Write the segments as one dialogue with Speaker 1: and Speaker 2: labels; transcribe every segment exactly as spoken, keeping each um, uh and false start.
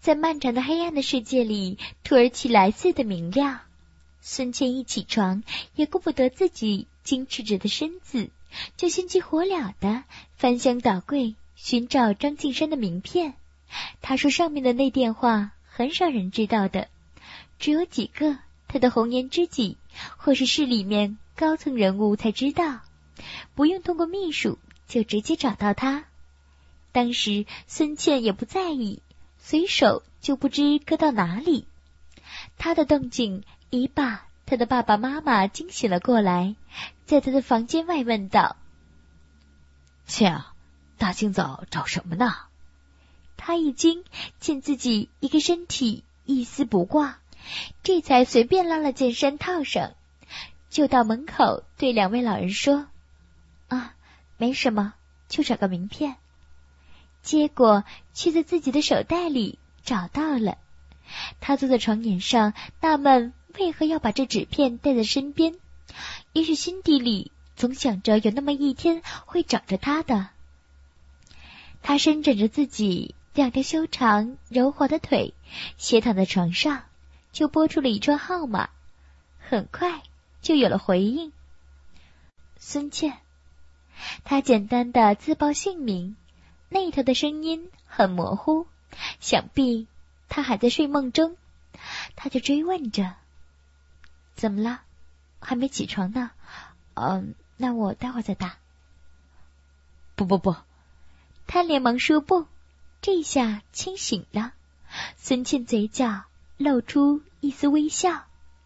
Speaker 1: 在漫长的黑暗的世界里突而起来似的明亮。孙茜一起床，也顾不得自己精赤着的身子，就心急火燎地翻箱倒柜寻找张敬山的名片。他说上面的那电话很少人知道的，只有几个他的红颜知己或是市里面高层人物才知道，不用通过秘书就直接找到他。当时孙茜也不在意，随手就不知搁到哪里。他的动静一把他的爸爸妈妈惊醒了过来，在他的房间外问道：
Speaker 2: 茜啊，大清早找什么呢？
Speaker 1: 他一惊，见自己一个身体一丝不挂，这才随便拉了件衫套上，就到门口对两位老人说：啊，没什么，就找个名片。结果却在自己的手袋里找到了。他坐在床沿上，纳闷为何要把这纸片带在身边，也许心底里总想着有那么一天会找着他的。他伸展着自己两条修长柔滑的腿，斜躺在床上，就拨出了一串号码，很快就有了回应。孙茜。他简单的自报姓名，那头的声音很模糊，想必他还在睡梦中。他就追问着：怎么了？还没起床呢？嗯，那我待会儿再打。
Speaker 2: 不不不，
Speaker 1: 他连忙说不，这下清醒了。孙茜嘴角露出一丝微笑。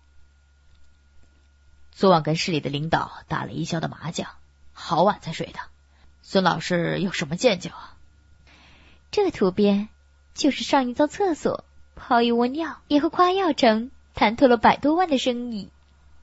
Speaker 2: 昨晚跟市里的领导打了一宵的麻将，好晚才睡的。孙老师有什么见解啊？
Speaker 1: 这图边就是上一遭厕所泡一窝尿，也和夸耀城谈妥了百多万的生意。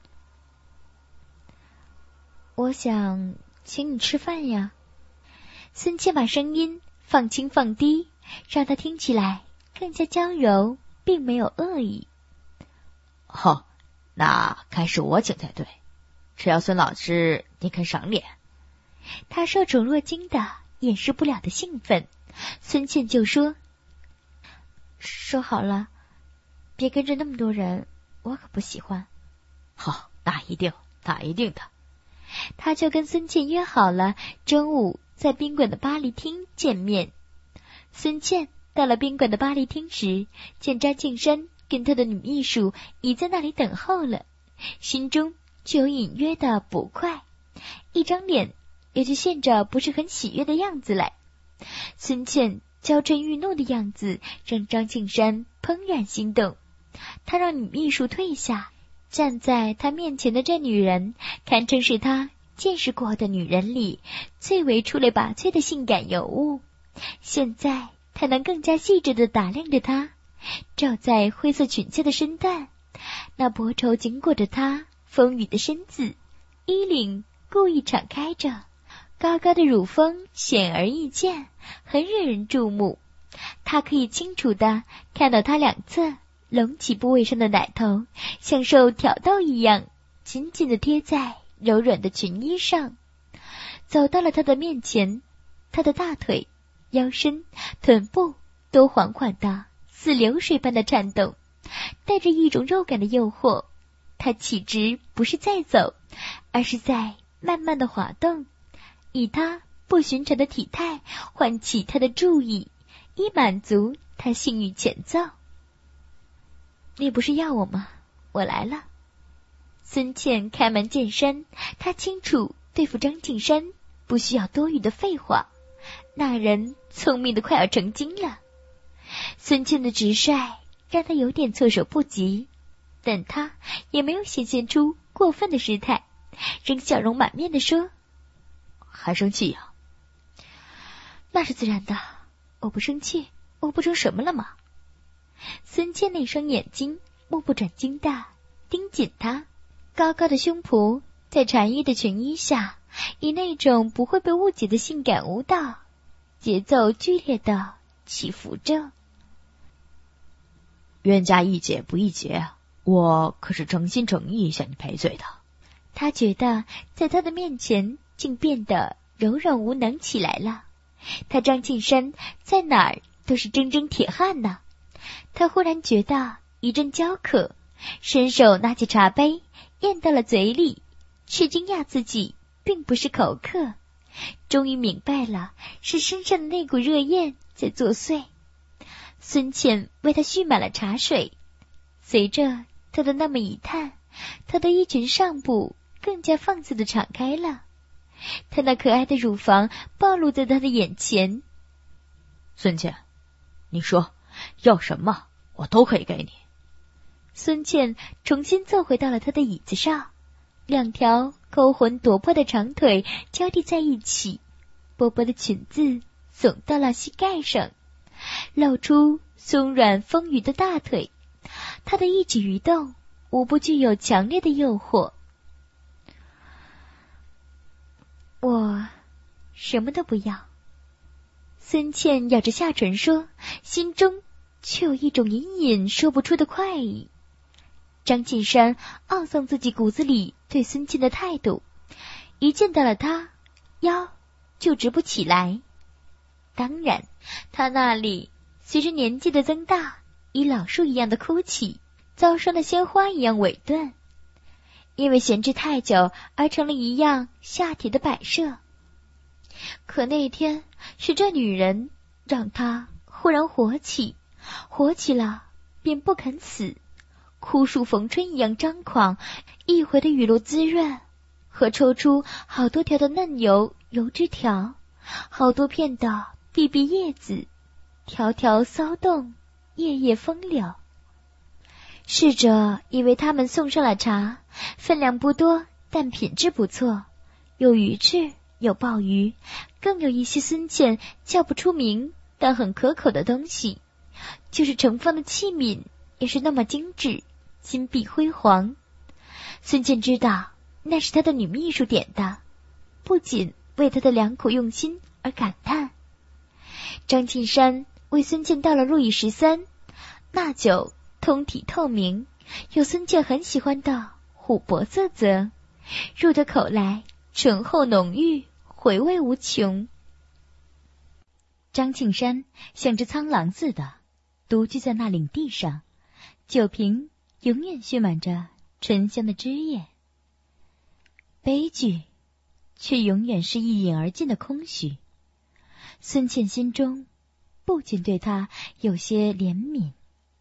Speaker 1: 我想请你吃饭呀。孙茜把声音放轻放低，让他听起来更加娇柔，并没有恶意。
Speaker 2: 好，那该是我请才对，只要孙老师你肯赏脸。
Speaker 1: 他受宠若惊的掩饰不了的兴奋。孙茜就说：说好了，别跟着那么多人，我可不喜欢。
Speaker 2: 好，那一定，那一定的。
Speaker 1: 他就跟孙茜约好了中午在宾馆的巴黎厅见面。孙茜到了宾馆的巴黎厅时，见张敬山跟他的女秘书已在那里等候了，心中就有隐约的不快，一张脸也就现着不是很喜悦的样子来。孙茜娇嗔欲怒的样子让张敬山怦然心动，他让女秘书退下，站在他面前的这女人堪称是他见识过的女人里最为出类拔萃的性感尤物。现在他能更加细致地打量着她，罩在灰色裙子的身段，那薄绸紧裹着她丰腴的身子，衣领故意敞开着，高高的乳峰显而易见，很惹人注目。他可以清楚地看到她两侧隆起部位上的奶头像受挑逗一样紧紧地贴在柔软的裙衣上。走到了他的面前，他的大腿、腰身、臀部都缓缓地似流水般的颤动，带着一种肉感的诱惑。他岂止不是在走，而是在慢慢地滑动，以他不寻常的体态唤起他的注意，以满足他性欲前奏。你不是要我吗？我来了。孙茜开门见山，他清楚对付张敬山不需要多余的废话，那人聪明的快要成精了。孙茜的直率让他有点措手不及，但他也没有显现出过分的失态，仍笑容满面地说：
Speaker 2: 还生气呀？
Speaker 1: 那是自然的，我不生气，我不成什么了吗？孙茜那双眼睛目不转睛地盯紧他，高高的胸脯在缠衣的裙衣下，以那种不会被误解的性感舞蹈，节奏剧烈地起伏着。
Speaker 2: 冤家宜解不宜结，我可是诚心诚意向你赔罪的。
Speaker 1: 他觉得在他的面前竟变得柔软无能起来了。他张敬山在哪儿都是铮铮铁汉呢， 他忽然觉到一阵焦渴，伸手拿起茶杯，咽到了嘴里，却惊讶自己并不是口渴，终于明白了，是身上的那股热焰在作祟。孙茜为他蓄满了茶水，随着他的那么一叹，他的衣裙上部更加放肆地敞开了，他那可爱的乳房暴露在他的眼前。
Speaker 2: 孙茜，你说要什么我都可以给你。
Speaker 1: 孙茜重新坐回到了他的椅子上，两条勾魂夺魄的长腿交替在一起，薄薄的裙子耸到了膝盖上，露出松软丰腴的大腿，他的一举一动无不具有强烈的诱惑。我什么都不要，孙茜咬着下唇说，心中却有一种隐隐说不出的快意。张晋山懊丧自己骨子里对孙茜的态度，一见到了他，腰就直不起来。当然，他那里随着年纪的增大，以老树一样的枯起，遭霜的鲜花一样萎顿，因为闲置太久而成了一样下体的摆设。可那天是这女人让他忽然活起，活起了便不肯死，枯树逢春一样张狂，一回的雨露滋润，和抽出好多条的嫩油油枝条，好多片的碧碧叶子，条条骚动，叶叶风流。侍者以为他们送上了茶，分量不多，但品质不错，有鱼翅，有鲍鱼，更有一些孙茜叫不出名但很可口的东西，就是盛放的器皿也是那么精致，金碧辉煌。孙茜知道那是他的女秘书点的，不仅为他的良苦用心而感叹。张庆山为孙茜倒了路易十三，那酒通体透明，有孙茜很喜欢的琥珀色泽，入得口来醇厚浓郁，回味无穷。
Speaker 3: 张庆山像只苍狼似的独居在那领地上，酒瓶永远蓄满着醇香的汁液，悲剧却永远是一饮而尽的空虚。孙茜心中不仅对他有些怜悯。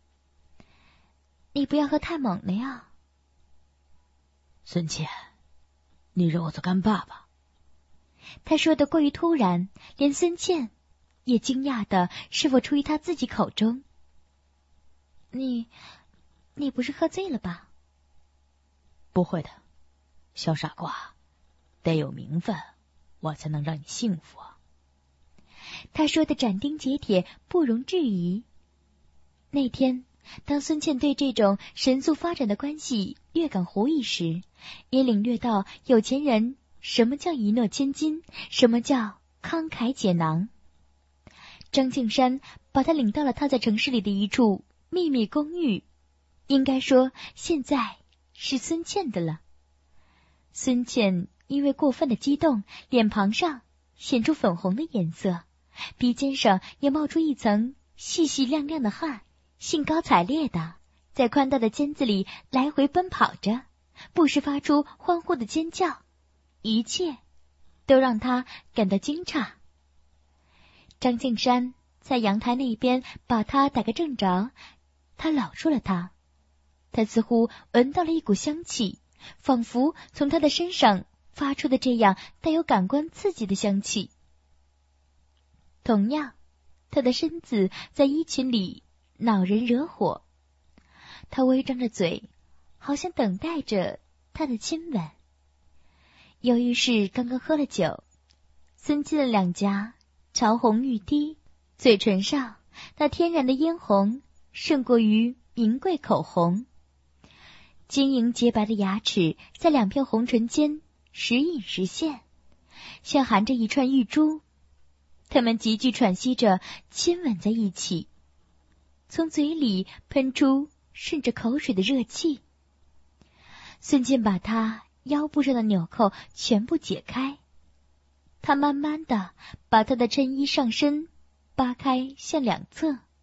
Speaker 1: 你不要喝太猛了呀。
Speaker 2: 孙茜，你让我做干爸爸。
Speaker 1: 他说的过于突然，连孙茜也惊讶的是否出于他自己口中。你你不是喝醉了吧？
Speaker 2: 不会的，小傻瓜，得有名分，我才能让你幸福啊。
Speaker 1: 他说的斩钉截铁，不容置疑。那天当孙茜对这种神速发展的关系略感狐疑时，也领略到有钱人什么叫一诺千金，什么叫慷慨解囊。张庆山把他领到了他在城市里的一处秘密公寓，应该说现在是孙茜的了。孙茜因为过分的激动，脸庞上显出粉红的颜色，鼻尖上也冒出一层细细亮亮的汗，兴高采烈的在宽大的间子里来回奔跑着，不时发出欢呼的尖叫，一切都让他感到惊诧。张庆山在阳台那边把他打个正着，他搂住了他，他似乎闻到了一股香气，仿佛从他的身上发出的这样带有感官刺激的香气。同样，他的身子在衣裙里恼人惹火，他微张着嘴，好像等待着他的亲吻。由于是刚刚喝了酒，孙茜的两颊潮红欲滴，嘴唇上那天然的嫣红胜过于名贵口红，晶莹洁白的牙齿在两片红唇间时隐时现，像含着一串玉珠。他们急剧喘息着亲吻在一起，从嘴里喷出顺着口水的热气。孙茜把他腰部上的纽扣全部解开，他慢慢的把他的衬衣上身扒开向两侧，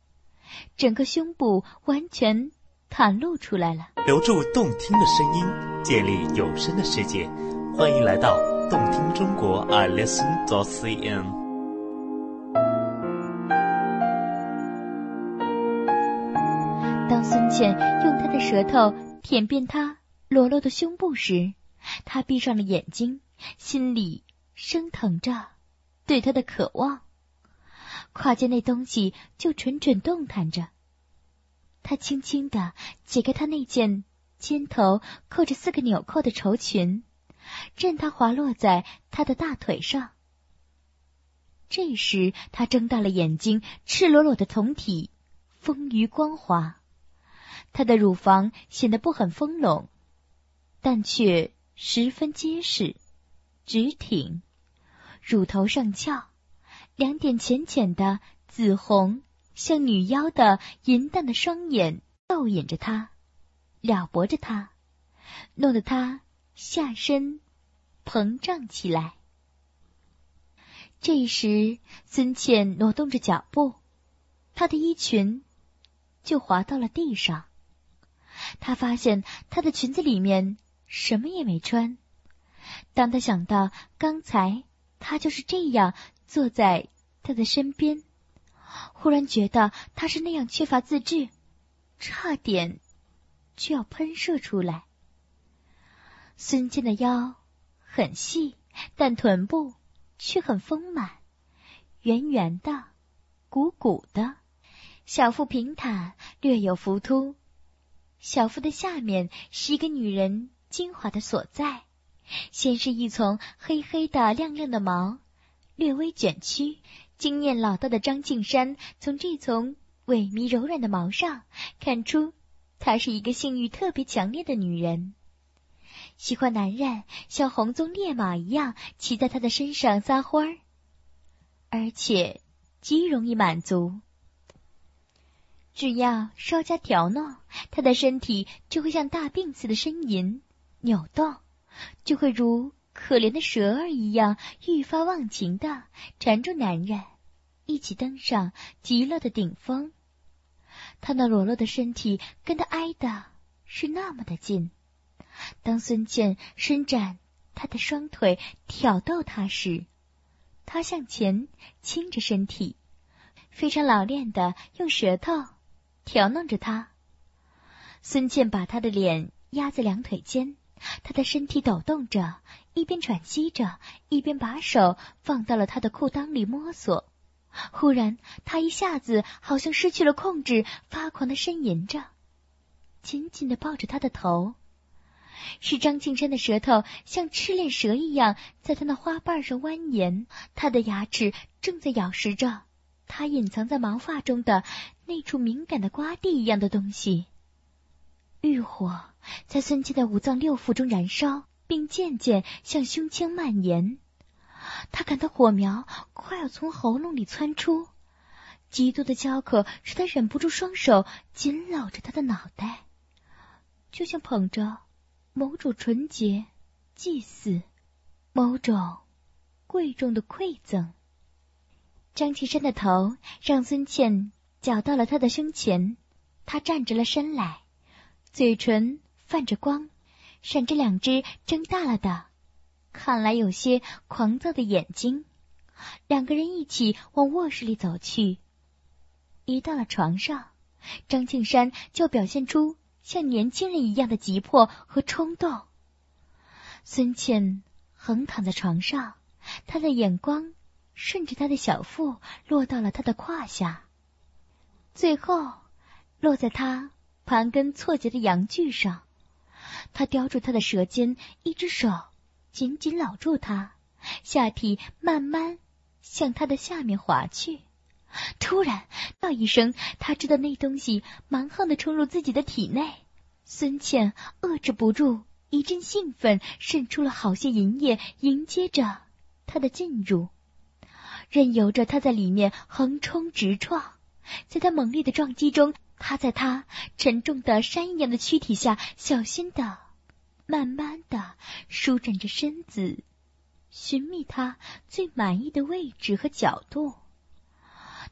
Speaker 3: 整个胸部完全袒露出来了。
Speaker 4: 留住动听的声音，建立有声的世界。欢迎来到动听中国 i listen dot c n。
Speaker 3: 当孙茜用她的舌头舔遍她裸露的胸部时，她闭上了眼睛，心里升腾着对她的渴望。跨见那东西就蠢蠢动弹着。她轻轻地解开她那件肩头扣着四个纽扣的绸裙，任它滑落在她的大腿上。这时她睁大了眼睛，赤裸裸的胴体丰腴光滑，她的乳房显得不很丰隆，但却十分结实直挺，乳头上翘，两点浅浅的紫红像女妖的银淡的双眼逗引着她，撩拨着她，弄得她下身膨胀起来。这时孙茜挪动着脚步，她的衣裙就滑到了地上。她发现她的裙子里面什么也没穿。当她想到刚才她就是这样坐在她的身边，忽然觉得她是那样缺乏自制，差点就要喷射出来。孙茜的腰很细，但臀部却很丰满，圆圆的，鼓鼓的，小腹平坦，略有浮凸。小腹的下面是一个女人精华的所在，先是一丛黑黑的亮亮的毛，略微卷曲。经验老道的张敬山从这丛萎靡柔软的毛上看出，她是一个性欲特别强烈的女人，喜欢男人像红鬃烈马一样骑在她的身上撒欢儿，而且极容易满足。只要稍加调弄，她的身体就会像大病似的呻吟扭动，就会如可怜的蛇儿一样愈发忘情地缠住男人，一起登上极乐的顶峰。她那裸露的身体跟他挨的是那么的近。当孙茜伸展她的双腿挑逗他时，他向前倾着身体，非常老练地用舌头调弄着他。孙茜把他的脸压在两腿间，他的身体抖动着，一边喘息着，一边把手放到了他的裤裆里摸索。忽然他一下子好像失去了控制，发狂地呻吟着，紧紧地抱着他的头。是张敬山的舌头像赤练蛇一样在他那花瓣上蜿蜒，他的牙齿正在咬食着他隐藏在毛发中的那处敏感的瓜地一样的东西。欲火在孙茜的五脏六腑中燃烧，并渐渐向胸腔蔓延。他感到火苗快要从喉咙里窜出，极度的焦渴使他忍不住双手紧搂着他的脑袋，就像捧着某种纯洁祭祀，某种贵重的馈赠。张敬山的头让孙茜绞到了他的胸前，他站直了身来，嘴唇泛着光，闪着两只睁大了的看来有些狂躁的眼睛。两个人一起往卧室里走去。一到了床上，张敬山就表现出像年轻人一样的急迫和冲动。孙茜横躺在床上，他的眼光顺着他的小腹落到了他的胯下，最后落在他盘根错节的阳具上。他叼住他的舌尖，一只手紧紧搂住他，下体慢慢向他的下面滑去。突然叫一声，他知道那东西蛮横地冲入自己的体内。孙茜遏制不住一阵兴奋，渗出了好些银液，迎接着他的进入，任由着他在里面横冲直撞。在他猛烈的撞击中，他在他沉重的山一样的躯体下小心的慢慢的舒展着身子，寻觅他最满意的位置和角度。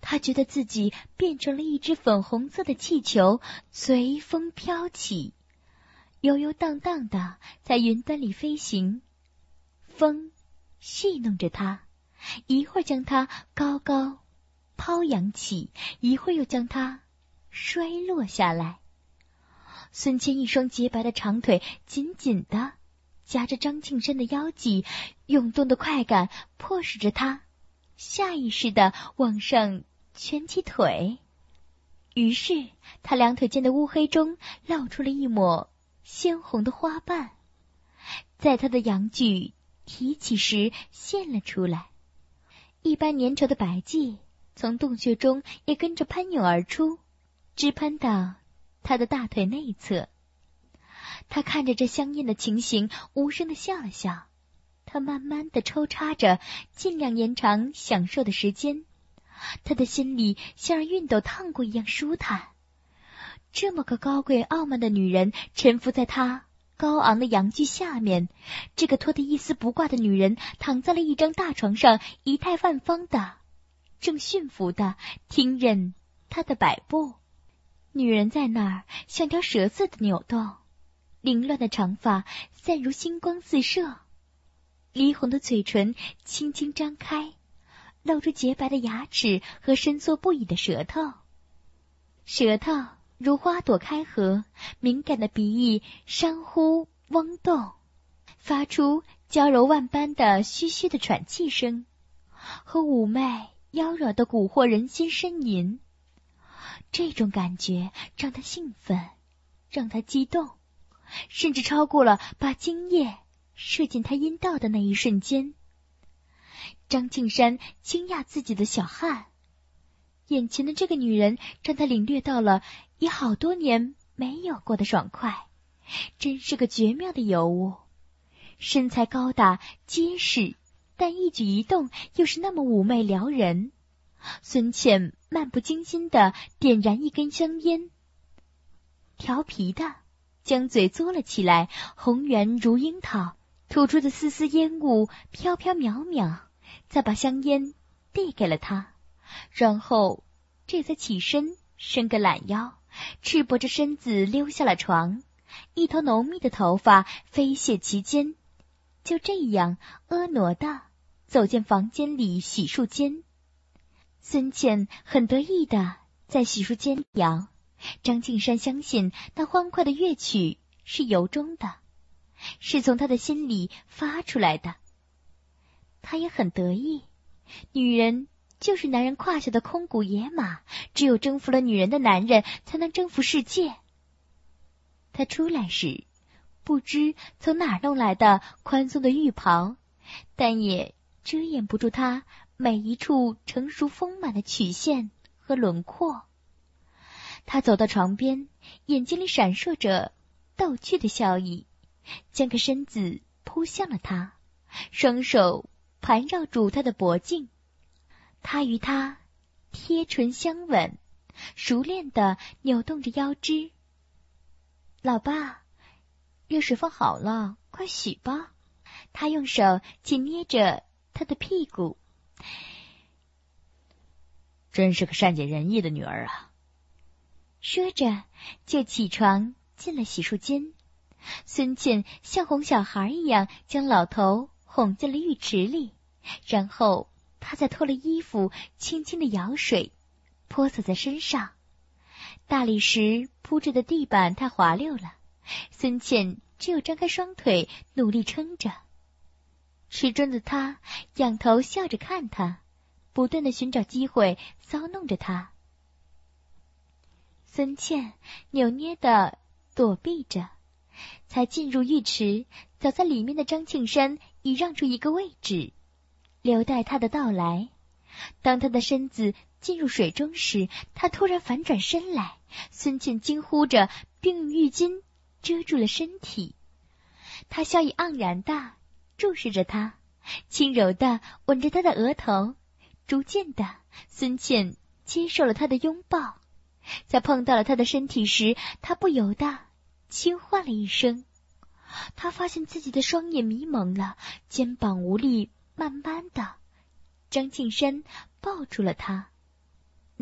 Speaker 3: 他觉得自己变成了一只粉红色的气球，随风飘起，悠悠荡荡的在云端里飞行。风戏弄着他，一会儿将他高高抛扬起，一会儿又将他摔落下来。孙谦一双洁白的长腿紧紧地夹着张庆山的腰际，涌动的快感迫使着他下意识地往上蜷起腿。于是他两腿间的乌黑中露出了一抹鲜红的花瓣，在他的阳具提起时现了出来。一般粘稠的白迹从洞穴中也跟着喷涌而出，直喷到他的大腿内侧。他看着这香艳的情形，无声地笑了笑。他慢慢地抽插着，尽量延长享受的时间。他的心里像让熨斗烫过一样舒坦。这么个高贵傲慢的女人臣服在他高昂的阳具下面，这个脱得一丝不挂的女人躺在了一张大床上，仪态万方的，正驯服的听任他的摆布。女人在那儿像条蛇似的扭动，凌乱的长发散如星光四射，梨红的嘴唇轻轻张开，露出洁白的牙齿和伸缩不已的舌头。舌头如花朵开合，敏感的鼻翼山呼嗡动，发出娇柔万般的嘘嘘的喘气声，和妩媚妖娆的蛊惑人心呻吟。这种感觉让他兴奋，让他激动，甚至超过了把精液射进他阴道的那一瞬间。张庆山惊讶自己的小汉，眼前的这个女人让他领略到了已好多年没有过的爽快，真是个绝妙的尤物。身材高大结实，但一举一动又是那么妩媚撩人。孙茜漫不经心地点燃一根香烟，调皮的将嘴嘬了起来，红圆如樱桃，吐出的丝丝烟雾飘飘渺渺，再把香烟递给了他，然后这才起身伸个懒腰，赤膊着身子溜下了床，一头浓密的头发飞泻其间，就这样婀娜地走进房间里洗漱间。孙茜很得意地在洗漱间摇，张庆山相信那欢快的乐曲是由衷的，是从他的心里发出来的。他也很得意，女人就是男人胯下的空谷野马，只有征服了女人的男人才能征服世界。他出来时不知从哪儿弄来的宽松的浴袍，但也遮掩不住他每一处成熟丰满的曲线和轮廓。他走到床边，眼睛里闪烁着逗趣的笑意，将个身子扑向了他，双手盘绕住他的脖颈。他与他贴唇相吻，熟练地扭动着腰肢。老爸，热水放好了，快洗吧。他用手紧捏着他的屁股。
Speaker 2: 真是个善解人意的女儿啊。
Speaker 3: 说着就起床进了洗漱间。孙茜像哄小孩一样将老头哄进了浴池里，然后他再脱了衣服，轻轻地舀水泼洒在身上。大理石铺着的地板太滑溜了，孙茜只有张开双腿努力撑着。池中的他仰头笑着看他，不断地寻找机会骚弄着他。孙茜扭捏地躲避着，才进入浴池，早在里面的张庆山已让出一个位置，留待他的到来。当他的身子进入水中时，他突然反转身来，孙茜惊呼着，并用浴巾遮住了身体。他笑意盎然地注视着他，轻柔地吻着他的额头。逐渐的，孙茜接受了他的拥抱，在碰到了他的身体时，他不由得轻唤了一声。他发现自己的双眼迷蒙了，肩膀无力，慢慢的张庆山抱住了他。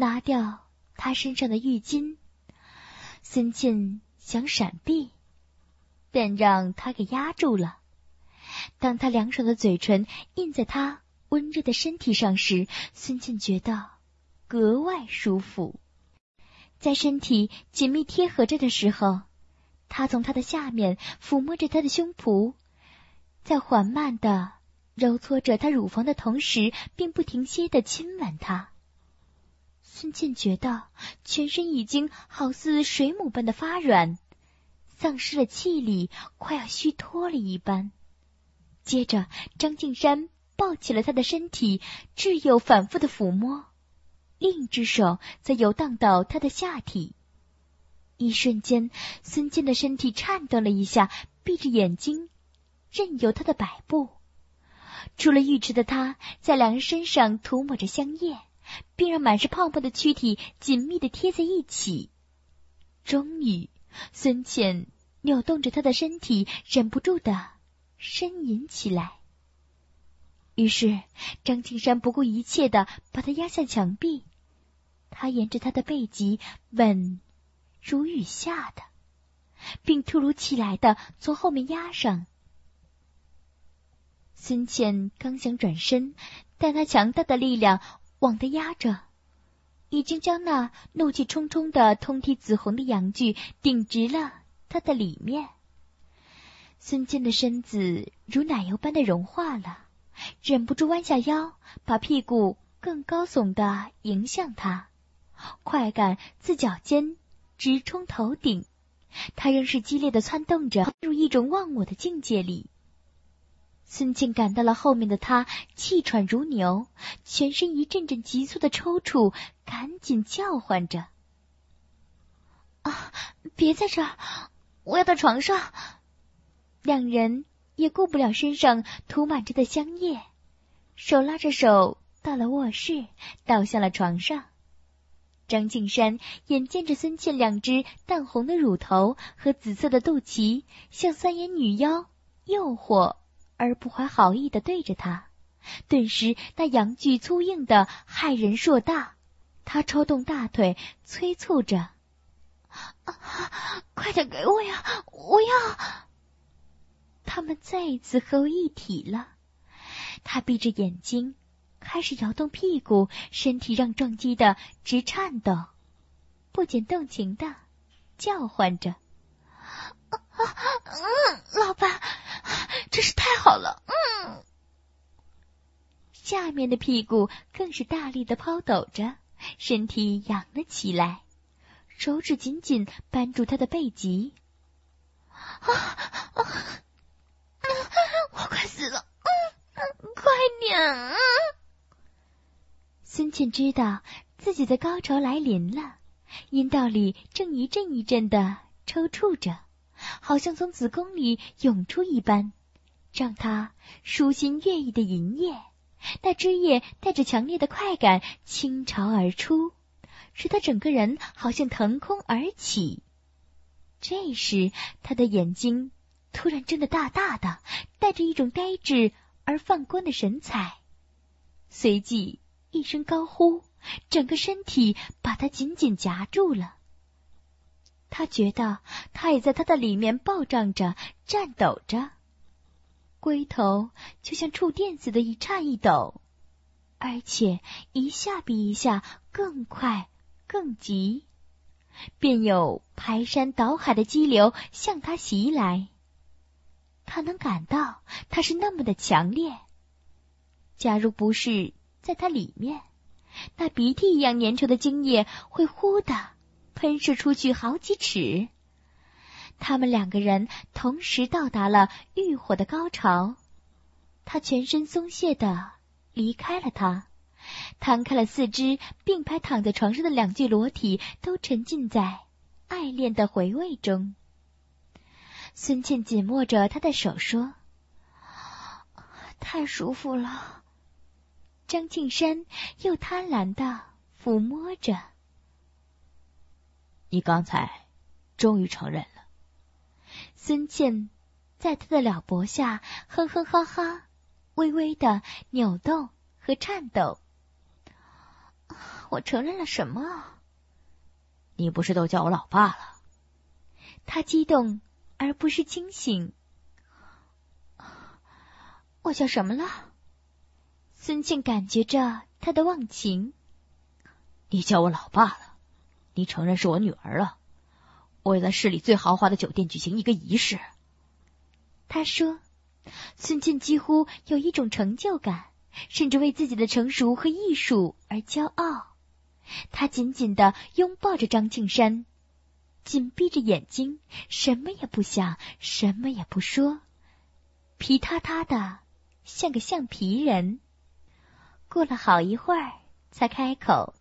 Speaker 3: 拿掉他身上的浴巾。孙茜想闪避，但让他给压住了。当他凉爽的嘴唇印在他温热的身体上时，孙茜觉得格外舒服。在身体紧密贴合着的时候，他从他的下面抚摸着他的胸脯，在缓慢地揉搓着他乳房的同时，并不停歇地亲吻他。孙茜觉得全身已经好似水母般的发软，丧失了气力，快要虚脱了一般。接着张敬山抱起了他的身体，只有反复的抚摸，另一只手则游荡到他的下体。一瞬间，孙茜的身体颤抖了一下，闭着眼睛任由他的摆布。出了浴池的他在两人身上涂抹着香液，并让满是泡沫的躯体紧密地贴在一起。终于，孙茜扭动着他的身体，忍不住地呻吟起来。于是张敬山不顾一切地把他压向墙壁，他沿着他的背脊吻如雨下的，并突如其来地从后面压上。孙茜刚想转身，但他强大的力量往他压着，已经将那怒气冲冲的通体紫红的阳具顶直了他的里面。孙茜的身子如奶油般的融化了，忍不住弯下腰，把屁股更高耸地迎向他，快感自脚尖直冲头顶。他仍是激烈地窜动着，入一种忘我的境界里。孙茜感到了后面的他气喘如牛，全身一阵阵急促的抽搐，赶紧叫唤着：啊，别在这儿，我要到床上。两人也顾不了身上涂满着的香液，手拉着手到了卧室，倒向了床上。张敬山眼见着孙茜两只淡红的乳头和紫色的肚脐像三眼女妖，诱惑而不怀好意地对着他，顿时那阳具粗硬的骇人硕大。他抽动大腿，催促着：啊，快点给我呀，我要！他们再一次合为一体了。他闭着眼睛，开始摇动屁股，身体让撞击的直颤抖，不减动情的叫唤着：啊啊嗯，老爸，真是太好了，嗯。下面的屁股更是大力的抛抖着，身体仰了起来，手指紧紧扳住他的背脊。啊啊！我快死了，嗯，快点！嗯、孙茜知道自己的高潮来临了，阴道里正一阵一阵的抽搐着，好像从子宫里涌出一般，让她舒心悦意的淫液。那汁液带着强烈的快感倾巢而出，使她整个人好像腾空而起。这时她的眼睛突然睁得大大的，带着一种呆滞而放光的神采。随即一声高呼，整个身体把他紧紧夹住了。他觉得他也在他的里面暴涨着，颤抖着，龟头就像触电似的一颤一抖，而且一下比一下更快更急，便有排山倒海的激流向他袭来。他能感到它是那么的强烈，假如不是在它里面，那鼻涕一样粘稠的精液会忽地喷射出去好几尺。他们两个人同时到达了欲火的高潮，他全身松懈地离开了他，摊开了四肢，并排躺在床上的两具裸体都沉浸在爱恋的回味中。孙茜紧握着他的手说：太舒服了。张敬山又贪婪地抚摸着。
Speaker 2: 你刚才终于承认了。
Speaker 3: 孙茜在他的撩脖下哼哼哈哈，微微的扭动和颤抖。
Speaker 1: 我承认了什么啊？
Speaker 2: 你不是都叫我老爸了？
Speaker 3: 他激动而不是清醒。
Speaker 1: 我叫什么了？
Speaker 3: 孙茜感觉着他的忘情。
Speaker 2: 你叫我老爸了，你承认是我女儿了。我要在市里最豪华的酒店举行一个仪式。
Speaker 3: 他说，孙茜几乎有一种成就感，甚至为自己的成熟和艺术而骄傲。他紧紧地拥抱着张庆山，紧闭着眼睛，什么也不想，什么也不说，皮塌塌的像个橡皮人。过了好一会儿才开口，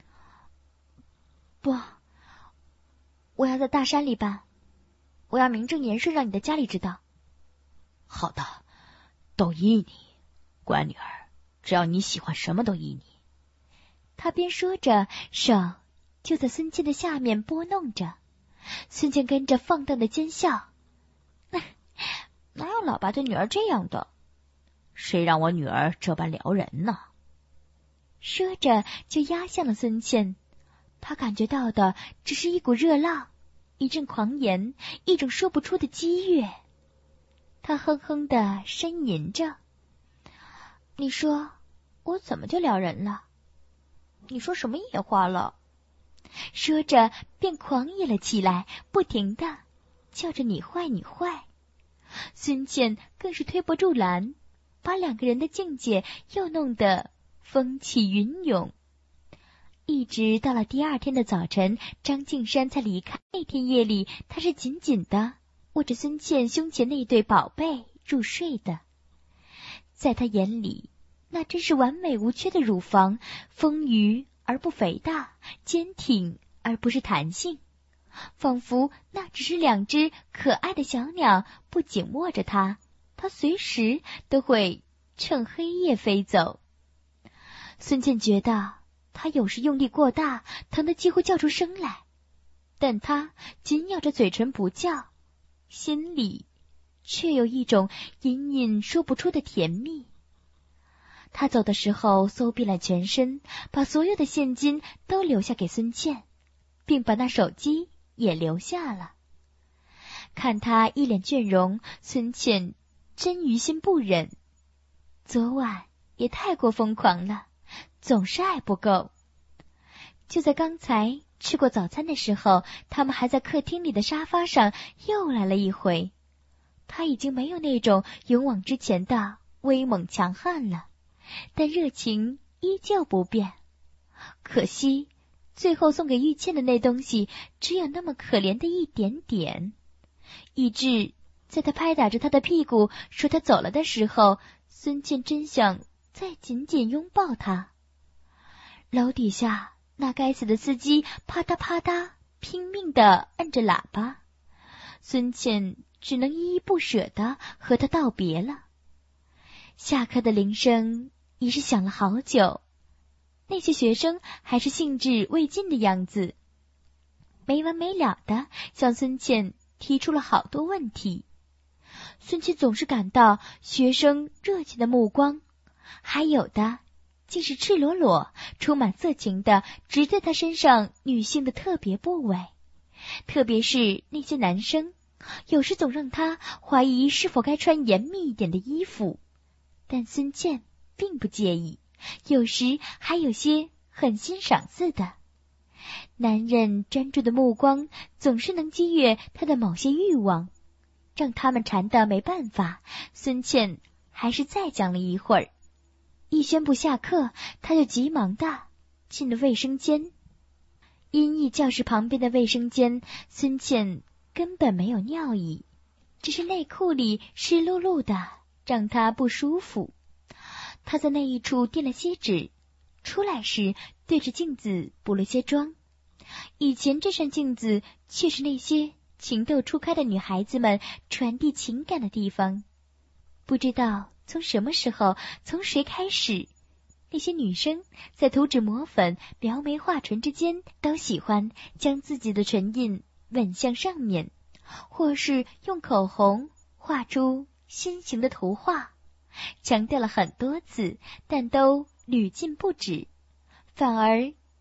Speaker 1: 不，我要在大山里办，我要名正言顺让你的家里知道。
Speaker 2: 好的，都依你，乖女儿，只要你喜欢什么都依你。
Speaker 3: 他边说着，手就在孙茜的下面拨弄着。孙茜跟着放荡的奸笑，
Speaker 1: 哪有老爸对女儿这样的？
Speaker 2: 谁让我女儿这般撩人呢？
Speaker 3: 说着就压向了孙茜。他感觉到的只是一股热浪，一阵狂言，一种说不出的激越。他哼哼地呻吟着，
Speaker 1: 你说我怎么就撩人了？你说什么野话了？
Speaker 3: 说着便狂野了起来，不停地叫着你坏你坏。孙茜更是推波助澜，把两个人的境界又弄得风起云涌。一直到了第二天的早晨，张敬山才离开。那天夜里，他是紧紧地握着孙茜胸前那对宝贝入睡的。在他眼里，那真是完美无缺的乳房，丰腴而不肥大，坚挺而不是弹性，仿佛那只是两只可爱的小鸟，不紧握着它，它随时都会趁黑夜飞走。孙茜觉得他有时用力过大，疼得几乎叫出声来，但他紧咬着嘴唇不叫，心里却有一种隐隐说不出的甜蜜。他走的时候搜遍了全身，把所有的现金都留下给孙茜，并把那手机也留下了。看他一脸倦容，孙茜真于心不忍。昨晚也太过疯狂了，总是爱不够。就在刚才吃过早餐的时候，他们还在客厅里的沙发上又来了一回。他已经没有那种勇往直前的威猛强悍了，但热情依旧不变。可惜最后送给玉倩的那东西只有那么可怜的一点点，以致在他拍打着他的屁股说他走了的时候，孙茜真想再紧紧拥抱他。楼底下那该死的司机啪嗒啪嗒拼命地摁着喇叭，孙茜只能依依不舍地和他道别了。下课的铃声已是响了好久，那些学生还是兴致未尽的样子，没完没了地向孙茜提出了好多问题。孙茜总是感到学生热情的目光，还有的竟是赤裸裸充满色情的直在他身上女性的特别部位，特别是那些男生，有时总让他怀疑是否该穿严密一点的衣服，但孙茜并不介意，有时还有些很欣赏似的。男人专注的目光总是能激越他的某些欲望，让他们馋得没办法。孙茜还是再讲了一会儿，一宣布下课，他就急忙地进了卫生间。音译教室旁边的卫生间，孙茜根本没有尿意，只是内裤里湿漉漉的，让他不舒服。他在那一处垫了些纸，出来时对着镜子补了些妆。以前这扇镜子却是那些情窦初开的女孩子们传递情感的地方。不知道从什么时候，从谁开始，那些女生在涂脂抹粉、描眉画唇之间，都喜欢将自己的唇印吻向上面，或是用口红画出心形的图画。强调了很多次，但都屡禁不止，反而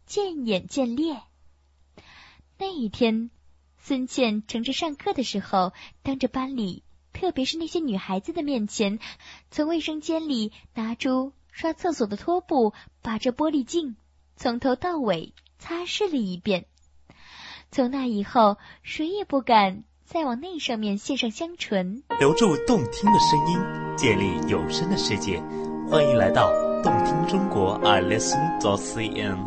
Speaker 1: 渐演渐烈。那一天，孙茜乘着上课的时候，当着班里特别是那些女孩子的面前，从卫生间里拿出刷厕所的拖布，把这玻璃镜从头到尾擦拭了一遍。从那以后，谁也不敢再往那上面献上香唇。
Speaker 4: 留住动听的声音，建立有声的世界。欢迎来到动听中国 i listen dot c n。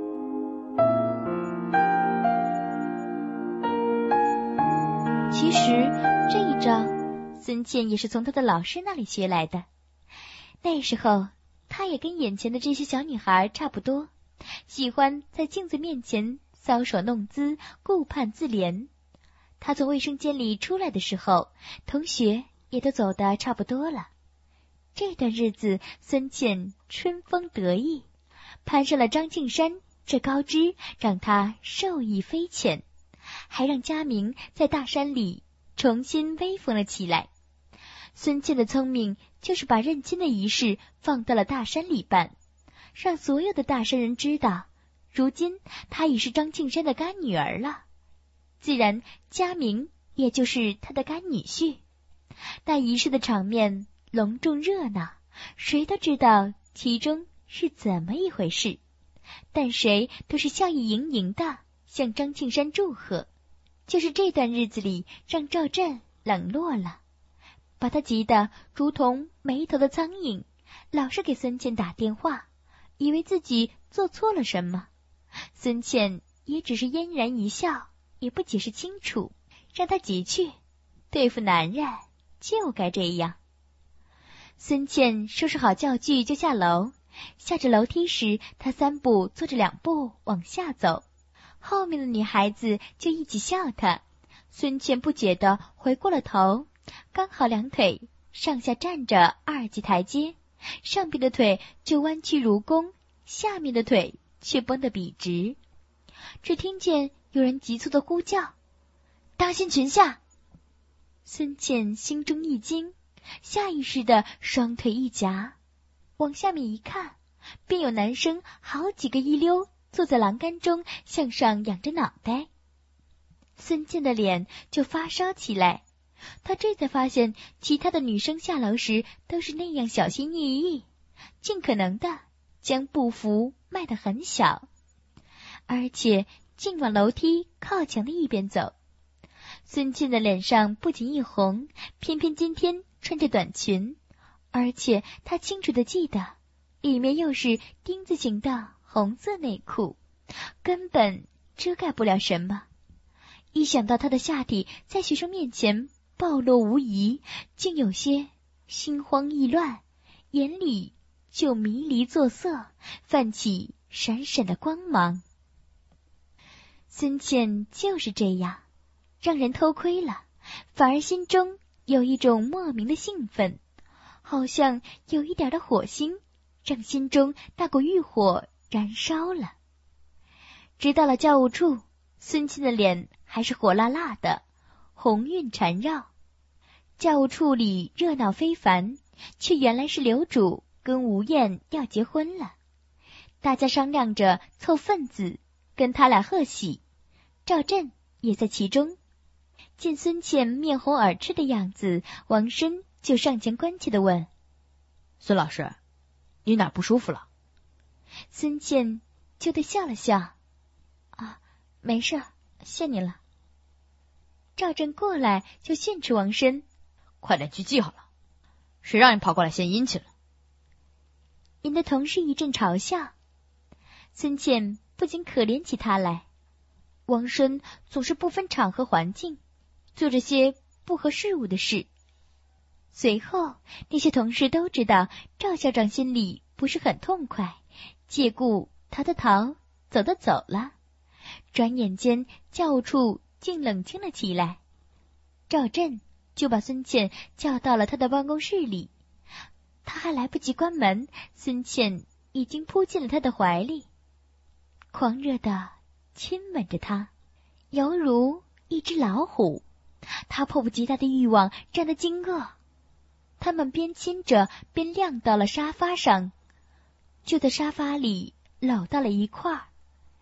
Speaker 1: 其实这一招孙茜也是从她的老师那里学来的。那时候她也跟眼前的这些小女孩差不多，喜欢在镜子面前搔首弄姿，顾盼自怜。她从卫生间里出来的时候，同学也都走得差不多了。这段日子，孙茜春风得意，攀上了张敬山这高枝，让她受益匪浅，还让佳明在大山里重新威风了起来。孙茜的聪明就是把认亲的仪式放到了大山里办，让所有的大山人知道，如今她已是张敬山的干女儿了，自然佳明也就是他的干女婿。那仪式的场面隆重热闹，谁都知道其中是怎么一回事，但谁都是笑意盈盈的向张庆山祝贺。就是这段日子里，让赵震冷落了，把他急得如同没头的苍蝇，老是给孙茜打电话，以为自己做错了什么。孙茜也只是嫣然一笑，也不解释清楚，让他急去。对付男人就该这样。孙茜收拾好教具就下楼，下着楼梯时，她三步坐着两步往下走，后面的女孩子就一起笑她。孙茜不解地回过了头，刚好两腿上下站着二级台阶，上边的腿就弯曲如弓，下面的腿却绷得笔直。只听见有人急促地呼叫：“当心裙下！”孙茜心中一惊，下意识的双腿一夹，往下面一看，便有男生好几个一溜坐在栏杆中，向上仰着脑袋。孙茜的脸就发烧起来，她这才发现其他的女生下楼时都是那样小心翼翼，尽可能的将步幅迈得很小，而且尽往楼梯靠墙的一边走。孙茜的脸上不仅一红，偏偏今天穿着短裙，而且她清楚地记得里面又是丁字形的红色内裤，根本遮盖不了什么。一想到她的下体在学生面前暴露无遗，竟有些心慌意乱，眼里就迷离作色，泛起闪闪的光芒。孙茜就是这样，让人偷窥了，反而心中有一种莫名的兴奋，好像有一点的火星，让心中那股欲火燃烧了。直到了教务处，孙茜的脸还是火辣辣的，红晕缠绕。教务处里热闹非凡，却原来是刘主跟吴燕要结婚了，大家商量着凑份子跟他俩贺喜，赵震也在其中。见孙茜面红耳赤的样子，王生就上前关切地问：“
Speaker 2: 孙老师，你哪不舒服了？”
Speaker 1: 孙茜就得笑了笑：“啊，没事，谢你了。”赵震过来就训斥王生：“
Speaker 2: 快点去记好了，谁让你跑过来献殷勤了？”
Speaker 1: 引得同事一阵嘲笑。孙茜不禁可怜起他来，王生总是不分场合环境，做着些不合事务的事。随后那些同事都知道赵校长心里不是很痛快，借故逃的逃，走的走了。转眼间教务处竟冷清了起来，赵震就把孙茜叫到了他的办公室里。他还来不及关门，孙茜已经扑进了他的怀里，狂热地亲吻着他，犹如一只老虎。他迫不及待的欲望让他惊愕，他们边亲着边晾到了沙发上，就在沙发里搂到了一块儿。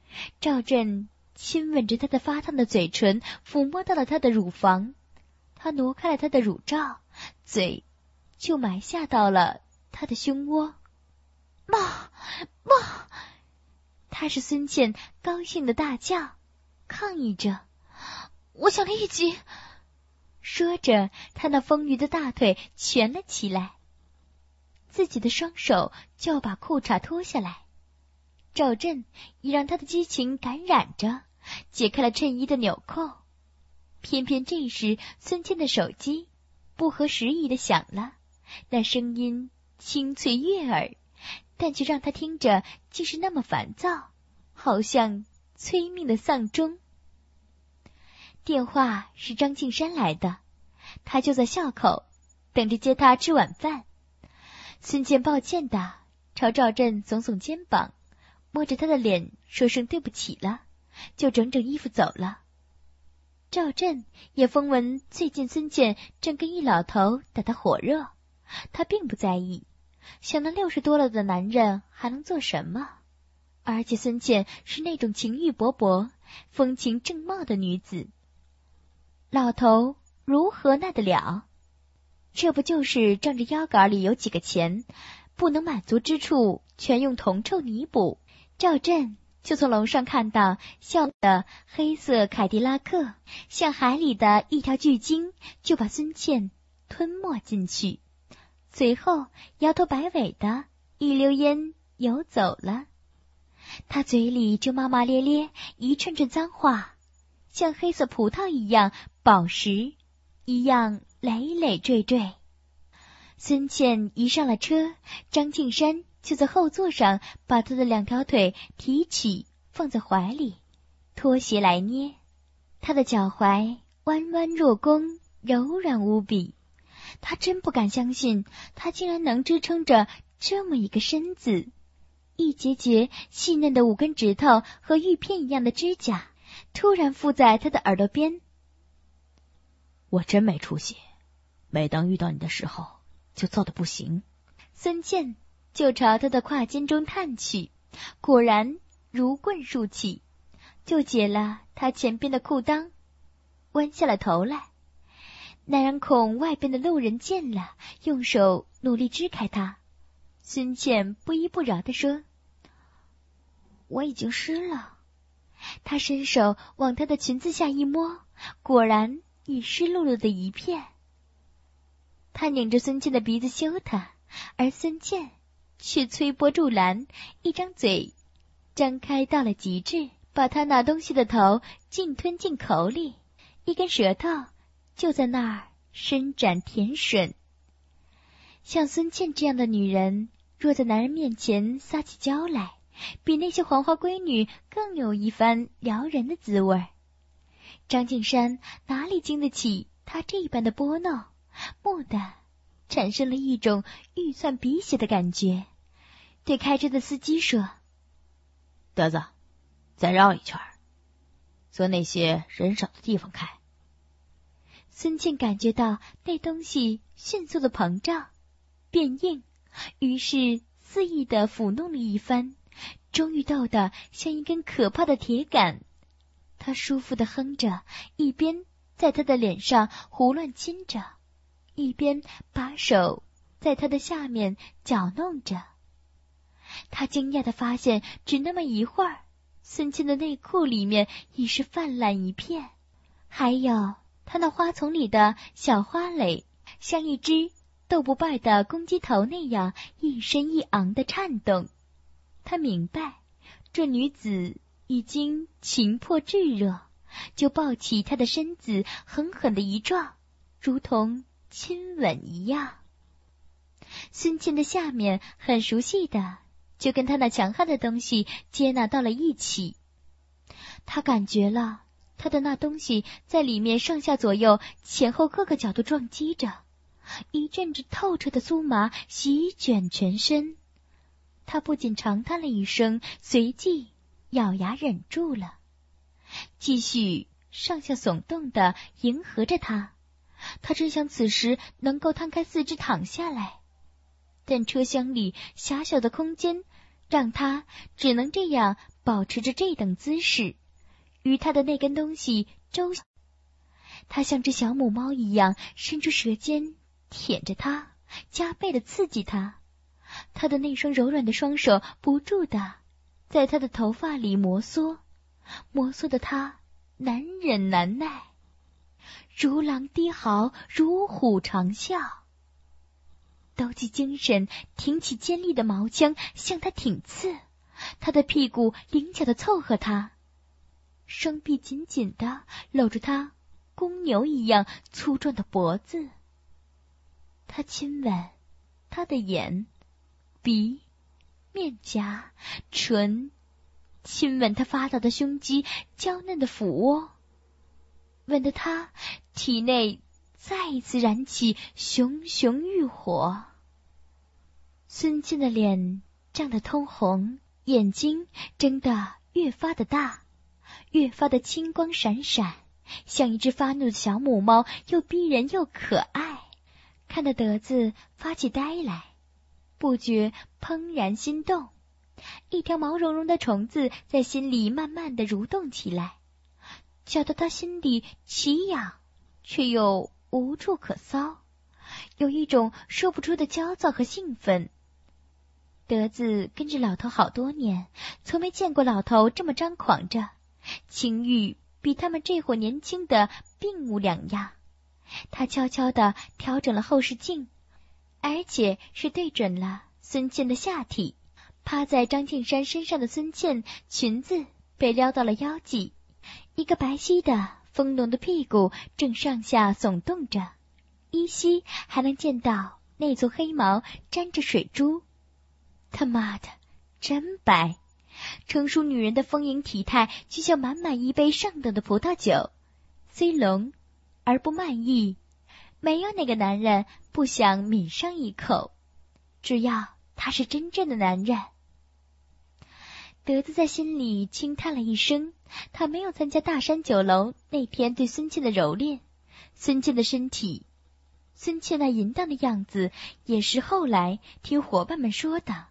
Speaker 1: 赵震亲吻着她的发烫的嘴唇，抚摸到了她的乳房。他挪开了她的乳罩，嘴就埋下到了她的胸窝。妈妈！他是孙茜高兴的大叫，抗议着：“我想立即！”说着，他那丰腴的大腿蜷了起来，自己的双手就要把裤衩脱下来。赵震也让他的激情感染着，解开了衬衣的纽扣。偏偏这时，孙茜的手机不合时宜的响了，那声音清脆悦耳，但却让他听着竟是那么烦躁，好像催命的丧钟。电话是张敬山来的，他就在校口等着接他吃晚饭。孙茜抱歉地朝赵震耸耸肩膀，摸着他的脸说声对不起了，就整整衣服走了。赵震也风闻最近孙茜正跟一老头打得火热，他并不在意，想那六十多了的男人还能做什么？而且孙茜是那种情欲勃勃、风情正茂的女子，老头如何耐得了？这不就是仗着腰杆里有几个钱，不能满足之处全用铜臭弥补。赵震就从楼上看到笑的黑色凯迪拉克像海里的一条巨鲸，就把孙茜吞没进去，随后摇头摆尾的一溜烟游走了。他嘴里就骂骂咧咧一串串脏话，像黑色葡萄一样宝石一样累累赘赘。孙茜一上了车，张敬山就在后座上把他的两条腿提起放在怀里，脱鞋来捏。他的脚踝弯弯若弓，柔软无比。他真不敢相信，他竟然能支撑着这么一个身子。一节节细嫩的五根指头和玉片一样的指甲突然附在他的耳朵边。
Speaker 2: 我真没出息，每当遇到你的时候就燥得不行。
Speaker 1: 孙茜就朝他的胯间中探去，果然如棍竖起，就解了他前边的裤裆，弯下了头来。那人恐外边的路人见了，用手努力支开他。孙茜不依不饶地说：“我已经湿了。”他伸手往她的裙子下一摸，果然已湿漉漉的一片。他拧着孙茜的鼻子羞她，而孙茜却催波助澜，一张嘴张开到了极致，把他那东西的头尽吞进口里，一根舌头就在那儿伸展舔吮。像孙茜这样的女人，若在男人面前撒起娇来，比那些黄花闺女更有一番撩人的滋味。张敬山哪里经得起他这般的拨弄，蓦地产生了一种预算鼻血的感觉，对开车的司机说：“
Speaker 2: 德子，再绕一圈，从那些人少的地方开。”
Speaker 1: 孙茜感觉到那东西迅速的膨胀变硬，于是肆意的抚弄了一番，终于逗得像一根可怕的铁杆。他舒服的哼着，一边在他的脸上胡乱亲着，一边把手在他的下面搅弄着。他惊讶的发现，只那么一会儿，孙茜的内裤里面已是泛滥一片，还有他那花丛里的小花蕾，像一只斗不败的公鸡头那样一深一昂的颤动。他明白，这女子已经情迫炙热，就抱起她的身子狠狠的一撞，如同亲吻一样。孙茜的下面很熟悉的就跟他那强悍的东西接纳到了一起，他感觉了他的那东西在里面上下左右前后各个角度撞击着，一阵阵透彻的酥麻席卷全身。他不仅长叹了一声，随即咬牙忍住了，继续上下耸动地迎合着他。他真想此时能够摊开四肢躺下来，但车厢里狭小的空间让他只能这样
Speaker 3: 保持着这等姿势，与他的那根东西周。他像只小母猫一样伸出舌尖舔着它，加倍的刺激它。他的那双柔软的双手不住的在他的头发里摩挲，摩挲的他难忍难耐，如狼低嚎，如虎长啸。斗鸡精神挺起尖利的毛枪向他挺刺，他的屁股灵巧的凑合他，双臂紧紧的搂住他公牛一样粗壮的脖子。他亲吻他的眼、鼻、面颊、唇，亲吻他发达的胸肌、娇嫩的腹窝，吻得他体内再一次燃起熊熊欲火。孙茜的脸涨得通红，眼睛睁得越发的大，越发的青光闪闪，像一只发怒的小母猫，又逼人又可爱，看得德子发起呆来，不觉怦然心动。一条毛茸茸的虫子在心里慢慢的蠕动起来，搅得他心里奇痒，却又无处可搔，有一种说不出的焦躁和兴奋。德子跟着老头好多年，从没见过老头这么张狂着，情欲比他们这伙年轻的并无两样。他悄悄地调整了后视镜，而且是对准了孙茜的下体。趴在张敬山身上的孙茜裙子被撩到了腰际，一个白皙的丰隆的屁股正上下耸动着，依稀还能见到那撮黑毛沾着水珠。他妈的，真白！成熟女人的丰盈体态就像满满一杯上等的葡萄酒，虽浓而不漫溢，没有哪个男人不想抿上一口，只要他是真正的男人。德子在心里轻叹了一声，他没有参加大山酒楼那天对孙茜的蹂躏。孙茜的身体，孙茜那淫荡的样子，也是后来听伙伴们说的。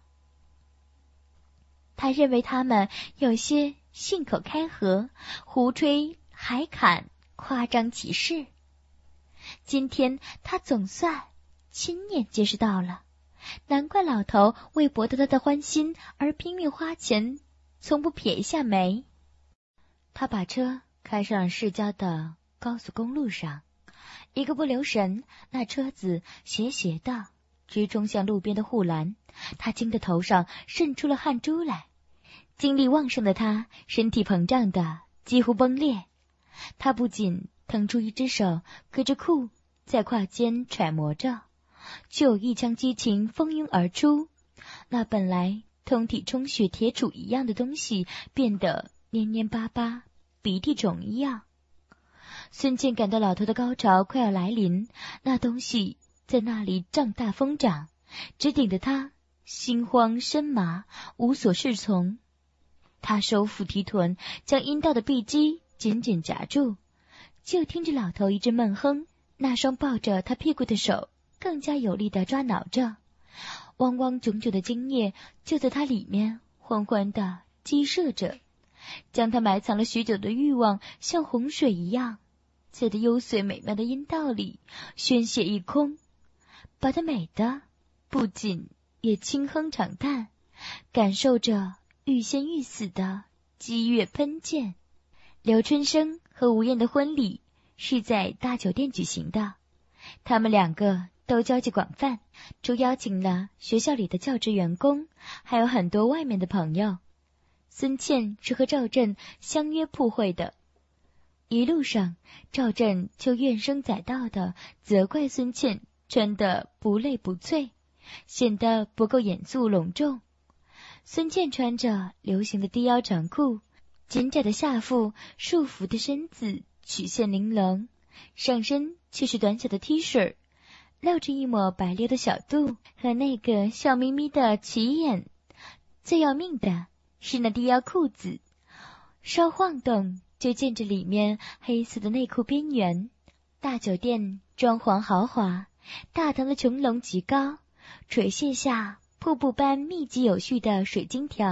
Speaker 3: 他认为他们有些信口开河，胡吹海侃，夸张其事。今天他总算亲眼见识到了，难怪老头为博得他的欢心而拼命花钱，从不撇一下眉。他把车开上了市郊的高速公路上，一个不留神，那车子斜斜的直冲向路边的护栏，他惊得头上渗出了汗珠来。精力旺盛的他身体膨胀的几乎崩裂，他不仅腾出一只手隔着裤在胯间揣摩着，就有一腔激情蜂拥而出，那本来通体充血铁杵一样的东西变得黏黏巴巴，鼻涕肿一样。孙茜感到老头的高潮快要来临，那东西在那里胀大疯长，直顶得他心慌身麻，无所适从。他手抚提臀，将阴道的臂肌紧紧夹住，就听着老头一阵闷哼，那双抱着他屁股的手更加有力地抓挠着，汪汪炯炯的精液就在他里面缓缓地激射着，将他埋藏了许久的欲望像洪水一样在他幽邃美妙的阴道里宣泄一空，把他美的不仅也轻哼长叹，感受着欲仙欲死的激越喷溅。刘春生和吴燕的婚礼是在大酒店举行的，他们两个都交际广泛，除邀请了学校里的教职员工，还有很多外面的朋友。孙茜是和赵震相约赴会的，一路上赵震就怨声载道的责怪孙茜穿得不累不脆，显得不够严肃隆重。孙茜穿着流行的低腰长裤，紧窄的下腹，束缚的身子曲线玲珑，上身却是短小的 T 恤，露着一抹白溜的小肚和那个笑眯眯的曲眼。最要命的是那低腰裤子，稍晃动就见着里面黑色的内裤边缘。大酒店装潢豪华，大堂的穹隆极高，垂榭下瀑布般密集有序的水晶条，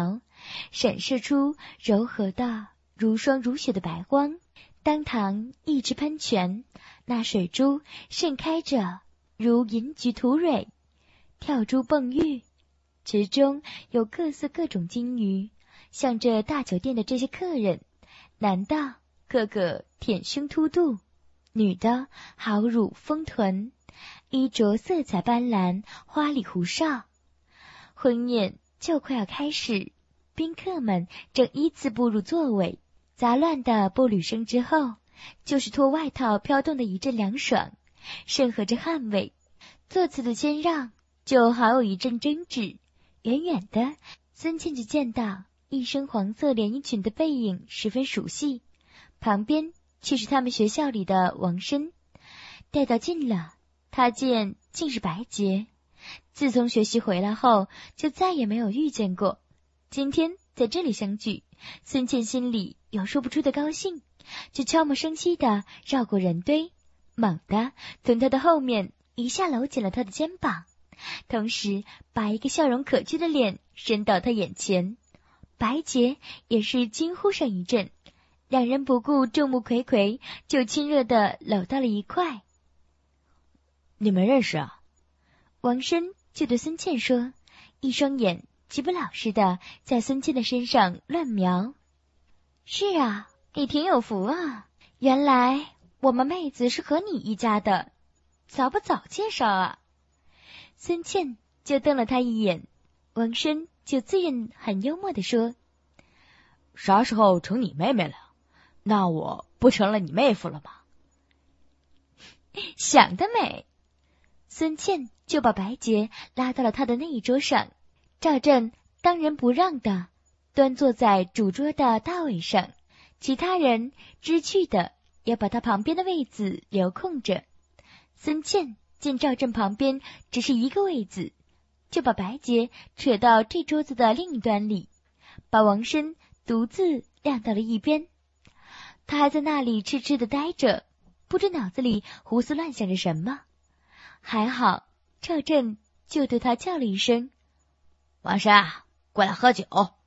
Speaker 1: 闪射出柔和的如霜如雪的白光。当堂一直喷泉，那水珠盛开着如银菊吐蕊，跳珠迸玉，池中有各色各种金鱼。像这大酒店的这些客人，男的个个舔胸凸肚，女的好乳丰臀，衣着色彩斑斓，花里胡哨。婚宴就快要开始，宾客们正依次步入座位，杂乱的步履声之后，就是脱外套飘动的一阵凉爽，渗合着汗味。座次的谦让，就好有一阵争执。远远的，孙茜就见到一身黄色连衣裙的背影十分熟悉，旁边却是他们学校里的王申。待到近了，他见竟是白洁。自从学习回来后，就再也没有遇见过。今天在这里相聚，孙茜心里有说不出的高兴，就悄无声息地绕过人堆，猛地从他的后面一下搂紧了他的肩膀，同时把一个笑容可掬的脸伸到他眼前。白洁也是惊呼上一阵，两人不顾众目睽睽，就亲热地搂到了一块。
Speaker 2: 你们认识啊？
Speaker 1: 王申就对孙茜说，一双眼极不老实的在孙茜的身上乱瞄。是啊，你挺有福啊，原来我们妹子是和你一家的，早不早介绍啊？孙茜就瞪了他一眼，王申就自认很幽默地说，
Speaker 2: 啥时候成你妹妹了？那我不成了你妹夫了吗？
Speaker 1: 想得美！孙茜就把白洁拉到了他的那一桌上，赵正当仁不让的端坐在主桌的大位上，其他人知趣的要把他旁边的位子留空着。孙茜见赵正旁边只是一个位子，就把白洁扯到这桌子的另一端里，把王申独自晾到了一边。他还在那里痴痴的呆着，不知脑子里胡思乱想着什么。还好赵正就对他叫了一声，
Speaker 2: 王申啊，过来喝酒。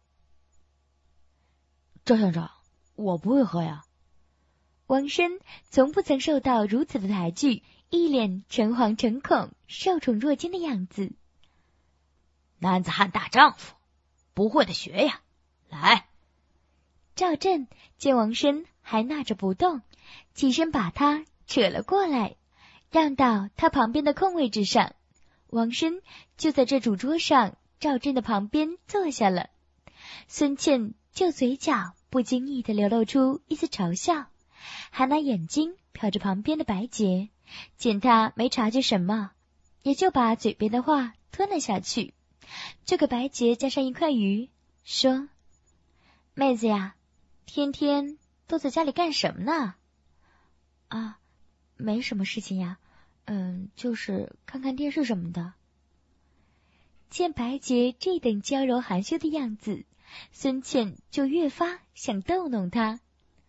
Speaker 2: 赵校长，我不会喝呀。
Speaker 1: 王申从不曾受到如此的抬举，一脸诚惶诚恐、受宠若惊的样子。
Speaker 2: 男子汉大丈夫，不会的学呀，来。
Speaker 1: 赵正见王申还纳着不动，起身把他扯了过来，让到他旁边的空位置上。王申就在这主桌上赵正的旁边坐下了。孙茜就嘴角不经意地流露出一丝嘲笑，还拿眼睛瞟着旁边的白洁，见他没察觉什么，也就把嘴边的话吞了下去，就给白洁加上一块鱼，说，妹子呀，天天都在家里干什么呢？啊，没什么事情呀，嗯，就是看看电视什么的。见白洁这等娇柔含羞的样子，孙茜就越发想逗弄她。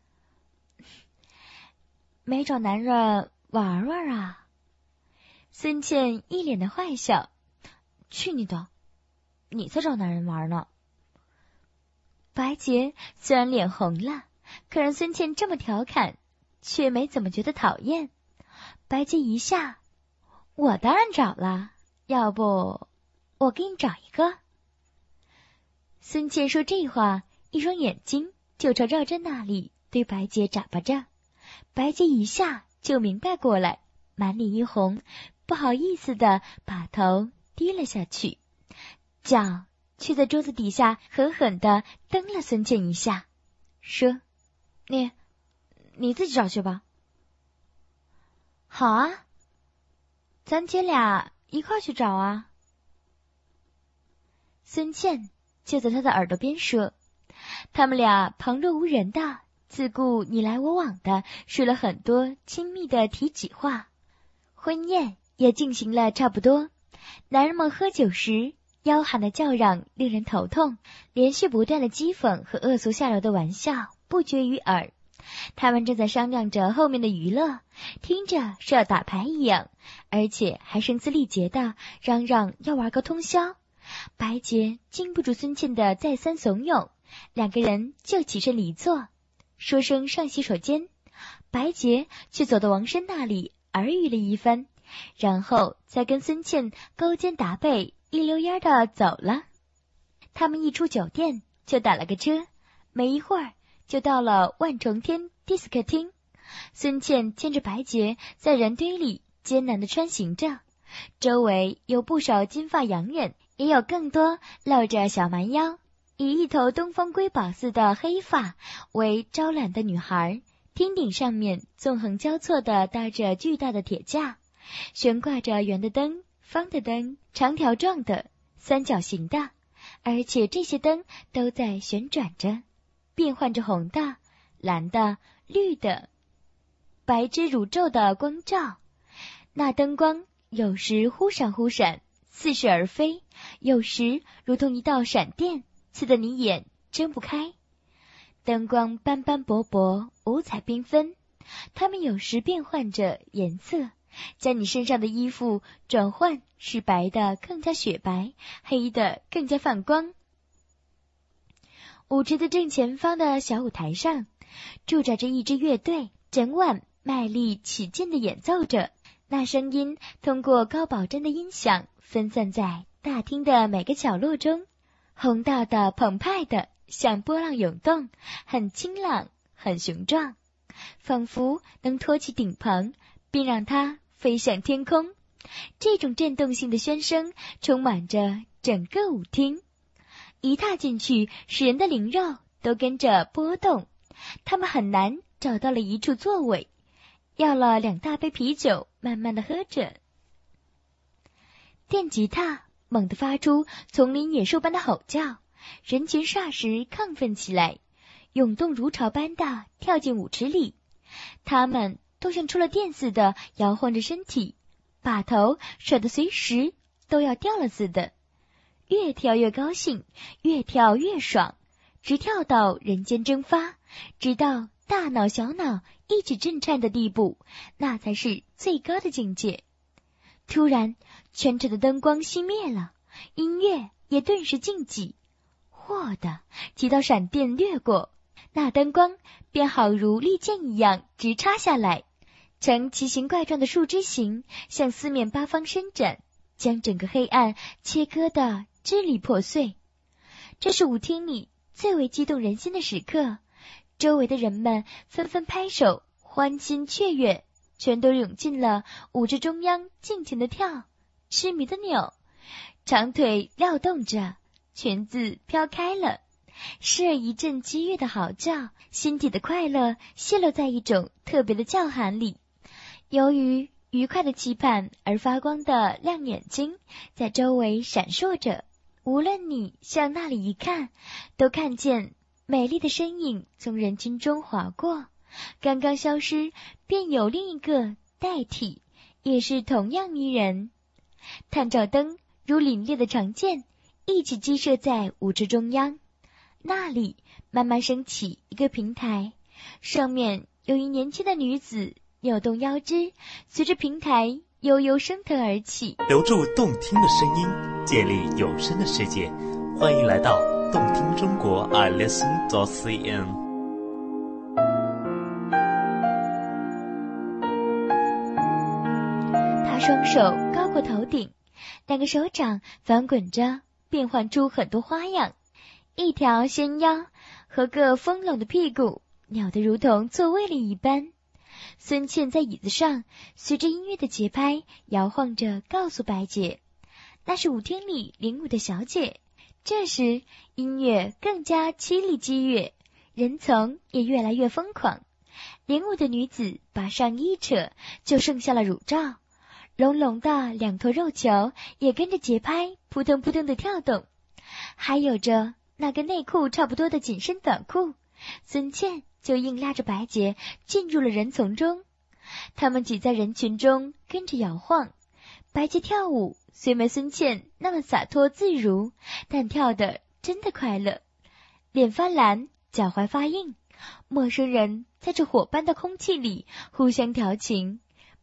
Speaker 1: 没找男人玩玩啊？孙茜一脸的坏笑，去你的，你才找男人玩呢。白洁虽然脸红了，可让孙茜这么调侃，却没怎么觉得讨厌。白洁一下，我当然找了，要不我给你找一个。孙茜说这话，一双眼睛就朝赵真那里对白洁眨巴着。白洁一下就明白过来，满脸一红，不好意思的把头低了下去，脚却在桌子底下狠狠的蹬了孙茜一下，说，你你自己找去吧。好啊，咱姐俩一块去找啊。孙茜就在他的耳朵边说，他们俩旁若无人的自顾你来我往的说了很多亲密的提己话。婚宴也进行了差不多，男人们喝酒时吆喊的叫嚷令人头痛，连续不断的讥讽和恶俗下流的玩笑不绝于耳。他们正在商量着后面的娱乐，听着是要打牌一样，而且还声嘶力竭的嚷嚷要玩个通宵， 白洁经不住孙茜的再三怂恿，两个人就起身离座，说声上洗手间。白洁却走到王申那里耳语了一番，然后再跟孙茜勾肩搭背，一溜烟的走了。他们一出酒店就打了个车，没一会儿就到了万重天迪斯科厅。孙茜牵着白洁在人堆里艰难地穿行着，周围有不少金发洋人，也有更多露着小蛮腰，以一头东方瑰宝似的黑发为招揽的女孩。厅顶上面纵横交错地搭着巨大的铁架，悬挂着圆的灯、方的灯、长条状的、三角形的，而且这些灯都在旋转着，变换着红的、蓝的、绿的、白之如昼的光照。那灯光有时忽闪忽闪，似是而非，有时如同一道闪电，刺得你眼睁不开。灯光斑斑驳驳，五彩缤纷，它们有时变换着颜色，将你身上的衣服转换，使白的更加雪白，黑的更加泛光。舞池的正前方的小舞台上，驻扎着一支乐队，整晚卖力起劲地演奏着，那声音通过高保真的音响分散在大厅的每个角落中，宏大的、澎湃的，像波浪涌动，很清朗，很雄壮，仿佛能托起顶棚，并让它飞向天空。这种震动性的喧声充满着整个舞厅，一踏进去，使人的灵肉都跟着波动。他们很难找到了一处座位，要了两大杯啤酒，慢慢的喝着。电吉他猛地发出丛林野兽般的吼叫，人群霎时亢奋起来，涌动如潮般的跳进舞池里。他们都像触了电似的摇晃着身体，把头甩得随时都要掉了似的，越跳越高兴，越跳越爽，直跳到人间蒸发，直到大脑小脑一起震颤的地步，那才是最高的境界。突然，全场的灯光熄灭了，音乐也顿时静寂。霍的几道闪电掠过，那灯光便好如利剑一样直插下来，呈奇形怪状的树枝形向四面八方伸展，将整个黑暗切割得支离破碎。这是舞厅里最为激动人心的时刻，周围的人们纷纷拍手，欢欣雀跃，全都涌进了舞池中央，尽情的跳，痴迷的扭，长腿撩动着，裙子飘开了，时而一阵激越的嚎叫，心底的快乐泄露在一种特别的叫喊里。由于愉快的期盼而发光的亮眼睛在周围闪烁着，无论你向那里一看，都看见美丽的身影从人群中划过，刚刚消失，便有另一个代替，也是同样迷人。探照灯如凛冽的长剑，一起击射在舞池中央，那里慢慢升起一个平台，上面有一年轻的女子扭动腰肢，随着平台悠悠升腾而起。
Speaker 4: 留住动听的声音，建立有声的世界，欢迎来到动听中国 I listen dot c n。
Speaker 1: 他双手高过头顶，两个手掌翻滚着，变换出很多花样，一条纤腰和个丰隆的屁股扭得如同做位了一般。孙茜在椅子上随着音乐的节拍摇晃着，告诉白洁，那是舞厅里领舞的小姐。这时音乐更加凄厉激越，人丛也越来越疯狂。领舞的女子把上衣扯，就剩下了乳罩，隆隆的两坨肉球也跟着节拍扑腾扑腾的跳动，还有着那跟内裤差不多的紧身短裤。孙茜就硬拉着白洁进入了人丛中，他们挤在人群中跟着摇晃。白洁跳舞虽没孙茜那么洒脱自如，但跳得真的快乐，脸发蓝，脚踝发硬。陌生人在这火般的空气里互相调情，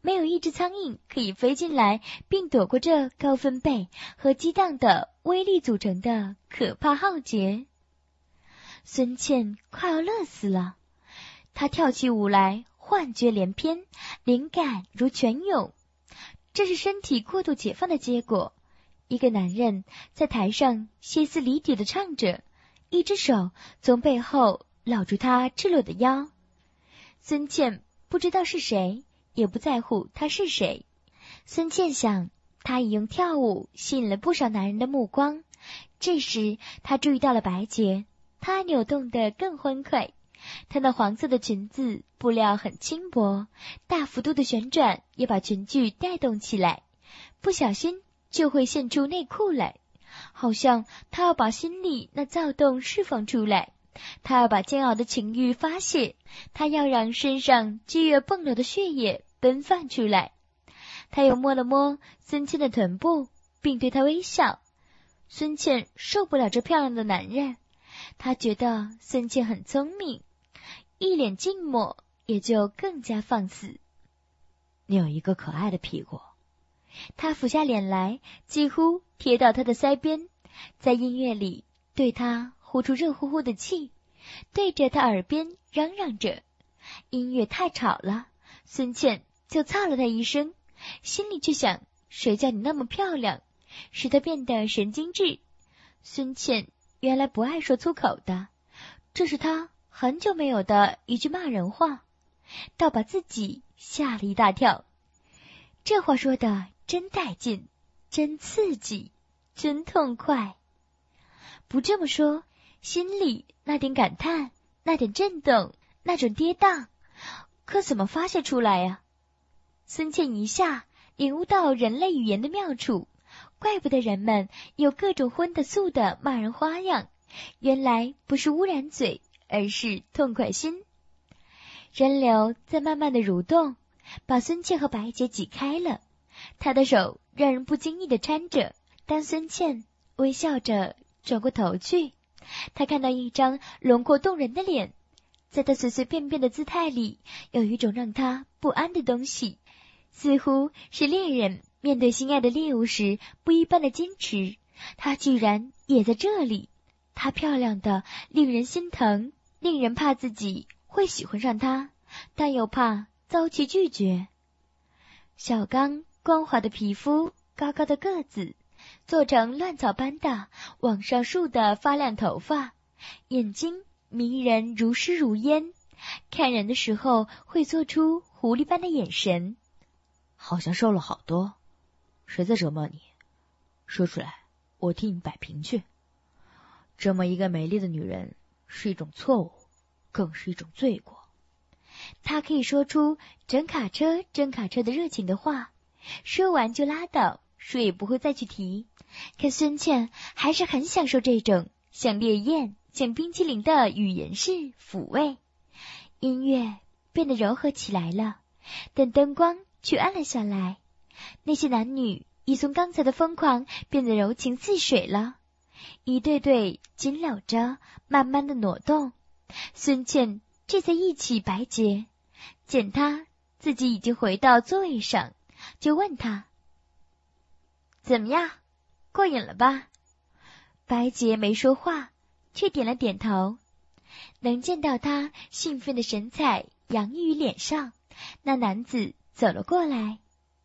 Speaker 1: 没有一只苍蝇可以飞进来并躲过这高分贝和激荡的威力组成的可怕浩劫。孙茜快要乐死了，她跳起舞来，幻觉连篇，灵感如泉涌。这是身体过度解放的结果。一个男人在台上歇斯底里地唱着，一只手从背后搂住她赤裸的腰。孙茜不知道是谁，也不在乎他是谁。孙茜想，他已用跳舞吸引了不少男人的目光。这时他注意到了白洁，她扭动得更欢快。她那黄色的裙子布料很轻薄，大幅度的旋转也把裙裾带动起来，不小心就会现出内裤来，好像她要把心里那躁动释放出来，她要把煎熬的情欲发泄，她要让身上激越迸流的血液奔放出来。她又摸了摸孙茜的臀部，并对她微笑。孙茜受不了这漂亮的男人，她觉得孙茜很聪明，一脸静默，也就更加放肆。
Speaker 2: 你有一个可爱的屁股。
Speaker 1: 他俯下脸来，几乎贴到他的腮边，在音乐里对他呼出热乎乎的气，对着他耳边嚷嚷着。音乐太吵了，孙茜就操了他一声，心里却想，谁叫你那么漂亮，使他变得神经质。孙茜原来不爱说粗口的，这是他很久没有的一句骂人话，倒把自己吓了一大跳。这话说的真带劲，真刺激，真痛快。不这么说，心里那点感叹，那点震动，那种跌宕，可怎么发泄出来呀、啊？孙茜一下领悟到人类语言的妙处，怪不得人们有各种荤的素的骂人花样，原来不是污染嘴，而是痛快心。人流在慢慢的蠕动，把孙茜和白洁挤开了，他的手让人不经意地搀着。当孙茜微笑着转过头去，他看到一张轮廓动人的脸，在他随随便便的姿态里，有一种让他不安的东西，似乎是猎人面对心爱的猎物时不一般的坚持。他居然也在这里，他漂亮的令人心疼，令人怕自己会喜欢上他，但又怕遭其拒绝。小刚光滑的皮肤，高高的个子，做成乱草般的往上竖的发亮头发，眼睛迷人如诗如烟，看人的时候会做出狐狸般的眼神。
Speaker 2: 好像瘦了好多，谁在折磨你？说出来，我替你摆平去。这么一个美丽的女人是一种错误，更是一种罪过。
Speaker 1: 他可以说出整卡车整卡车的热情的话，说完就拉倒，说也不会再去提。可孙茜还是很享受这种像烈焰像冰淇淋的语言式抚慰。音乐变得柔和起来了，但灯光却暗了下来。那些男女已从刚才的疯狂变得柔情似水了，一对对紧搂着，慢慢的挪动。孙茜这才忆起白洁，见他自己已经回到座位上，就问他：怎么样，过瘾了吧？白洁没说话，却点了点头。能见到他兴奋的神采洋溢于脸上，那男子走了过来。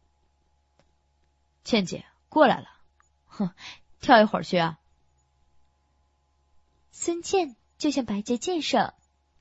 Speaker 2: 倩姐过来了，哼，跳一会儿去啊。
Speaker 1: 孙茜就向白洁介绍，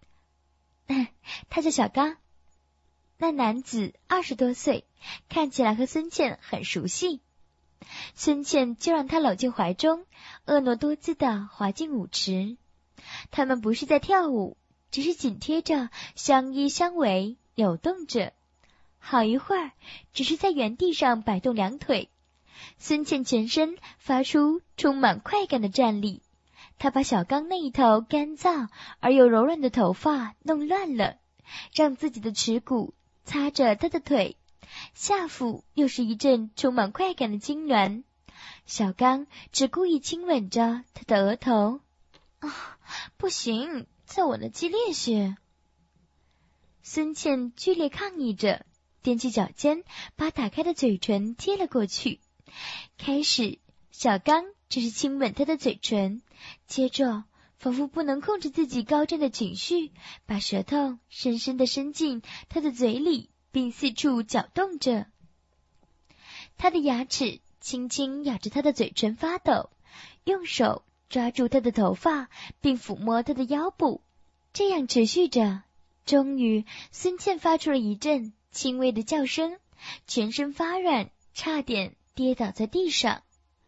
Speaker 1: 他叫小刚。那男子二十多岁，看起来和孙茜很熟悉。孙茜就让他搂进怀中，婀娜多姿地滑进舞池。他们不是在跳舞，只是紧贴着相依相偎扭动着。好一会儿，只是在原地上摆动两腿。孙茜全身发出充满快感的站立，她把小刚那一头干燥而又柔软的头发弄乱了，让自己的耻骨擦着他的腿，下腹又是一阵充满快感的痉挛。小刚只故意亲吻着他的额头。啊，不行，再吻的激烈些。孙茜剧烈抗议着， 踮起脚尖，把打开的嘴唇贴了过去。开始，小刚只是亲吻他的嘴唇，接着仿佛不能控制自己高涨的情绪，把舌头深深地伸进他的嘴里，并四处搅动着。他的牙齿轻轻咬着他的嘴唇发抖，用手抓住他的头发，并抚摸他的腰部。这样持续着，终于孙茜发出了一阵轻微的叫声，全身发软，差点跌倒在地上。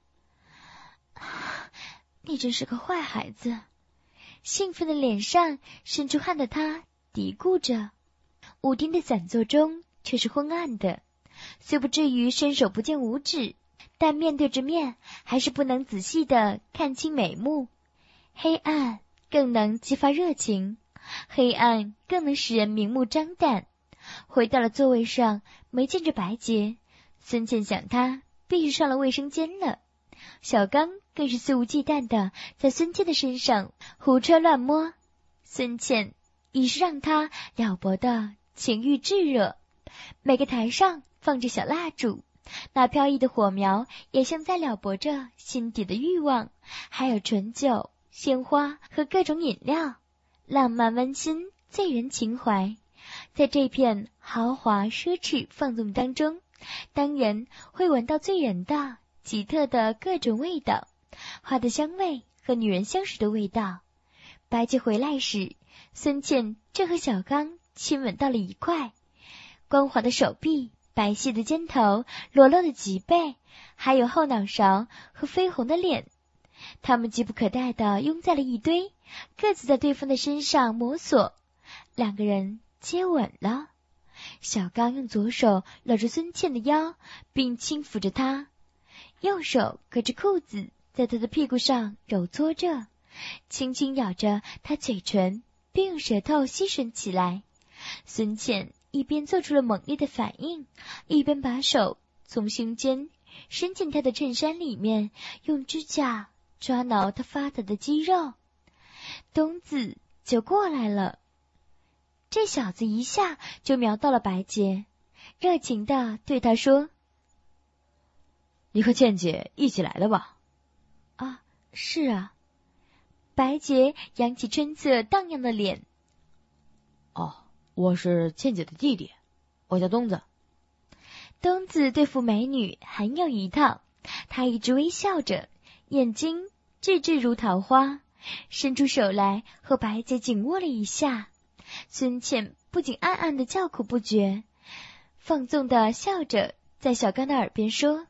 Speaker 1: 你真是个坏孩子，兴奋的脸上渗出汗的他嘀咕着。舞厅的散座中却是昏暗的，虽不至于伸手不见五指，但面对着面还是不能仔细地看清眉目。黑暗更能激发热情，黑暗更能使人明目张胆。回到了座位上，没见着白洁，孙茜想他必是上了卫生间了。小刚更是肆无忌惮地在孙茜的身上胡扯乱摸，孙茜已是让他了薄的情欲炙热。每个台上放着小蜡烛，那飘逸的火苗也像在撩拨着心底的欲望，还有醇酒、鲜花和各种饮料，浪漫温馨，醉人情怀。在这片豪华奢侈放纵当中，当然会闻到醉人的奇特的各种味道，花的香味和女人香水的味道。白洁回来时，孙茜正和小刚亲吻到了一块，光滑的手臂，白皙的肩头，裸露的脊背，还有后脑勺和绯红的脸，他们急不可待地拥在了一堆，各自在对方的身上摸索，两个人接吻了。小刚用左手搂着孙茜的腰，并轻抚着她，右手隔着裤子在她的屁股上揉搓着，轻轻咬着她嘴唇，并用舌头吸吮起来。孙茜一边做出了猛烈的反应，一边把手从胸间伸进他的衬衫里面，用指甲抓挠他发达的肌肉。东子就过来了，这小子一下就瞄到了白洁，热情地对他说：
Speaker 2: 你和倩姐一起来的吧？
Speaker 1: 啊，是啊。白洁扬起春色荡漾的脸。
Speaker 2: 哦，我是倩姐的弟弟，我叫东子。
Speaker 1: 东子对付美女很有一套，他一直微笑着，眼睛炙炙如桃花，伸出手来和白洁紧握了一下。孙茜不仅暗暗的叫苦不绝，放纵的笑着在小刚的耳边说：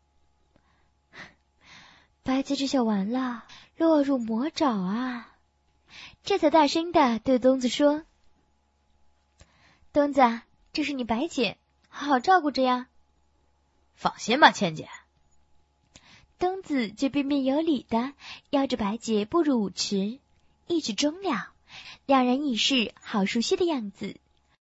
Speaker 1: 白洁这下完了，落入魔爪啊。这才大声的对东子说：东子，这是你白姐，好好照顾着呀。
Speaker 2: 放心吧，倩姐。
Speaker 1: 东子就彬彬有礼的邀着白洁步入舞池，一直终了，两人已是好熟悉的样子。